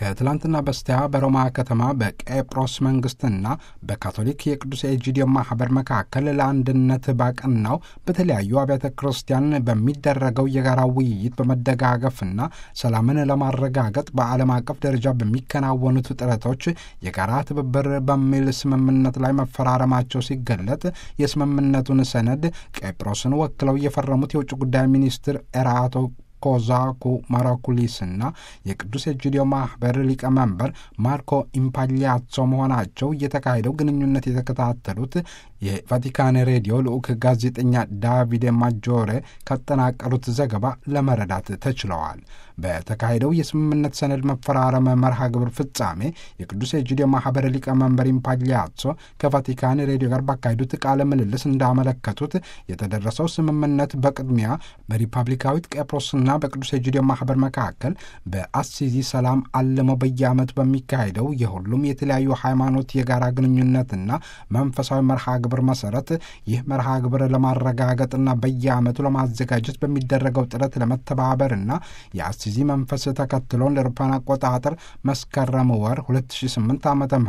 ከትላንትና በስቲያ በሮማ ከተማ በቄጵሮስ መንግስትና በካቶሊክ የቅዱስ ኤጂዲዮ ማህበር መካከል ለአንድነት ባቀናው በተለያዩ አብያተ ክርስቲያን በሚደረገው የጋራ ውይይት በመደጋገፍና ሰላምን ለማረጋገጥ በዓለም አቀፍ ደረጃ በሚከናወኑት ጥረቶች የጋራ ትብብር በሚል ስምምነት ላይ መፈራረማቸው ሲገለጥ የስምምነቱን ሰነድ ቄጵሮስን ወክለው የፈረሙት የውጭ ጉዳይ ሚኒስትር ኤራቶ ኮዛኩ ማራኩሊስና የቅዱስ ኤጂዲዮ ማህበር ሊቀመንበር ማርኮ ኢምፓሊያዞ መሆናቸው የተካሄደው ግንኙነት የተከታተሉት የቫቲካን ሬዲዮ ልዑክ ጋዜጠኛ ዳቪድ ማጆሬ ካጠናቀሩት ዘገባ ለመረዳት ተችለዋል። በተካሄደው የስምምነት ሰነድ መፈራረም መርሃ ግብር ፍጻሜ የቅዱስ ኤጂዲዮ ማህበር ሊቀመንበር ኢምፓሊያዞ ከቫቲካን ሬዲዮ ጋር ባካሄዱት ቃለ ምልልስ እንዳመለከቱት የተደረሰው ስምምነት በቅድሚያ በሪፐብሊካዊት ቄጵሮስና በቅዱስ ኤጂዲዮ ማህበር መካከል በአሲዚ ሰላም አልመው በየዓመቱ በሚካሄደው የሁሉም የተለያዩ ሃይማኖት የጋራ ግንኙነትና መንፈሳዊ መርሃ ግብር መሰረት ይህ መርሃ ግብር ለማረጋገጥና በየዓመቱ ለማዘጋጀት በሚደረገው ጥረት ለመተባበርና የአሲዚ መንፈስ ተከትሎን ለአውሮፓውያን አቆጣጠር መስከረም ወር 2008 ዓ.ም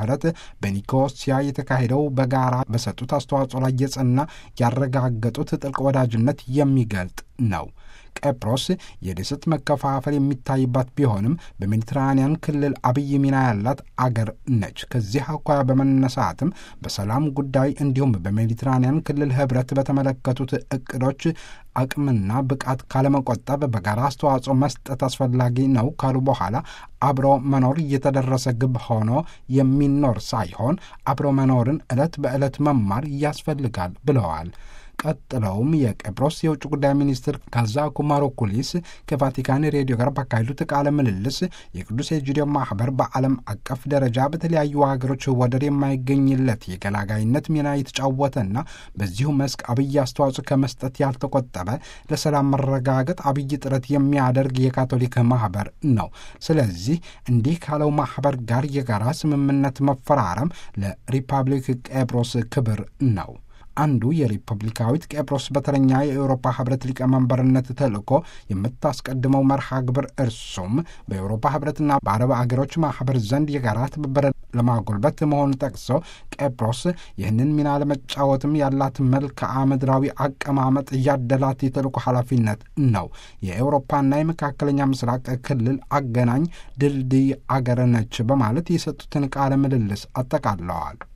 በኒኮሲያ የተካሄደው በጋራ በሰጡት አስተዋጽኦ ላይ የጸና ያረጋገጡት ጥልቅ ወዳጅነት የሚገልጥ ነው። ቄጵሮስ የደሴት መከፋፈል የሚታይባት ቢሆንም በሜዲትራንያን ክልል አብይ ሚና ያላት አገር ነች። ከዚህ አኳያ በመነሳትም በሰላም ጉዳይ እንዲሁም በሜዲትራንያን ክልል ህብረት በተመለከቱት እቅዶች አቅምና ብቃት ካለመቆጠብ በጋራ አስተዋጽኦ መስጠት አስፈላጊ ነው ካሉ በኋላ አብሮ መኖር እየተደረሰ ግብ ሆኖ የሚኖር ሳይሆን አብሮ መኖርን ዕለት በዕለት መማር ያስፈልጋል ብለዋል። ቀጥለውም የቄጵሮስ የውጭ ጉዳይ ሚኒስትር ካዛኩ ማራኩሊስ ከቫቲካን ሬዲዮ ጋር ባካሄዱት ቃለ ምልልስ የቅዱስ ኤጂዲዮ ማህበር በዓለም አቀፍ ደረጃ በተለያዩ ሀገሮች ወደር የማይገኝለት የገላጋይነት ሚና የተጫወተና በዚሁ መስክ አብይ አስተዋጽኦ ከመስጠት ያልተቆጠበ ለሰላም መረጋገጥ አብይ ጥረት የሚያደርግ የካቶሊክ ማህበር ነው። ስለዚህ እንዲህ ካለው ማህበር ጋር የጋራ ስምምነት መፈራረም ለሪፐብሊክ ቄጵሮስ ክብር ነው። አንዱ የሪፐብሊካዊት ቄጵሮስ በተረኛ የአውሮፓ ህብረት ሊቀመንበርነት ተልእኮ የምታስቀድመው መርሃ ግብር እርሱም በአውሮፓ ህብረትና በአረብ አገሮች ማህበር ዘንድ የጋራ ትብብር ለማጎልበት መሆኑን ጠቅሰው ቄጵሮስ ይህንን ሚና ለመጫወትም ያላት መልክዓ ምድራዊ አቀማመጥ ያደላት የተልእኮ ኃላፊነት ነው። የአውሮፓና የመካከለኛ ምስራቅ ክልል አገናኝ ድልድይ አገር ነች በማለት የሰጡትን ቃለ ምልልስ አጠቃለዋል።